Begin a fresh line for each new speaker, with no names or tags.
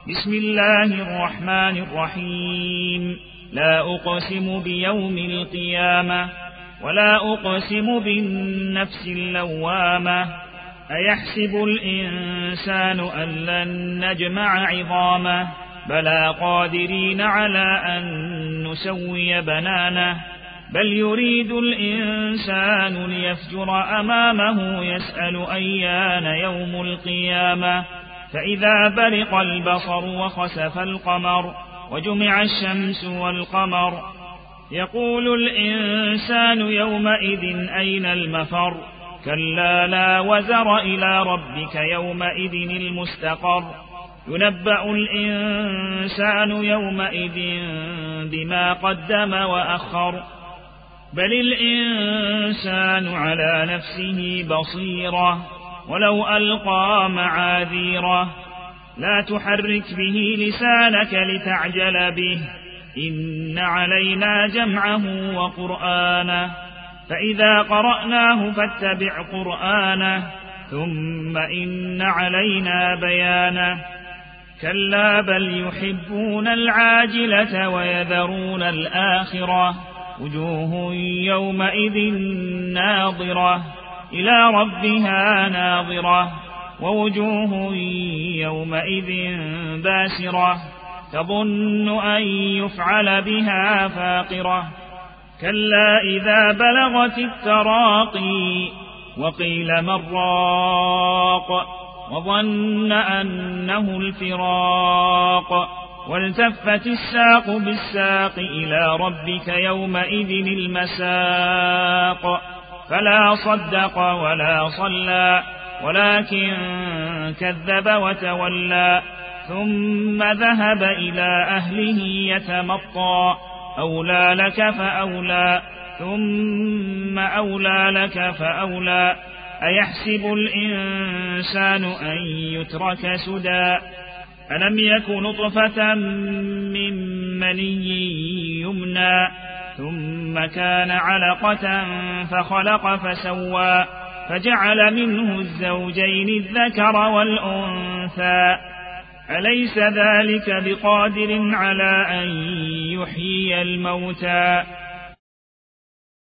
بسم الله الرحمن الرحيم. لا أقسم بيوم القيامة ولا أقسم بالنفس اللوامة. أيحسب الإنسان أن لن نجمع عظامه بلى قادرين على أن نسوي بنانه بل يريد الإنسان ليفجر أمامه يسأل أيان يوم القيامة. فإذا برق البصر وخسف القمر وجمع الشمس والقمر يقول الإنسان يومئذ أين المفر. كلا لا وزر إلى ربك يومئذ المستقر. ينبأ الإنسان يومئذ بما قدم وأخر بل الإنسان على نفسه بصيرة ولو ألقى معاذيره. لا تحرك به لسانك لتعجل به إن علينا جمعه وقرآنه فإذا قرأناه فاتبع قرآنه ثم إن علينا بيانه. كلا بل يحبون العاجلة ويذرون الآخرة. وجوه يومئذ ناظرة إلى ربها ناظرة ووجوه يومئذ باسرة تظن أن يفعل بها فاقرة. كلا إذا بلغت التراقي وقيل من راق وظن أنه الفراق والتفت الساق بالساق إلى ربك يومئذ المساق. فلا صدق ولا صلى ولكن كذب وتولى ثم ذهب إلى أهله يتمطى. أولى لك فأولى ثم أولى لك فأولى. أيحسب الإنسان أن يترك سدى ألم يك نطفة من مني يمنى ثم كان علقة فخلق فسوى فجعل منه الزوجين الذكر والأنثى. أليس ذلك بقادر على أن يحيي الموتى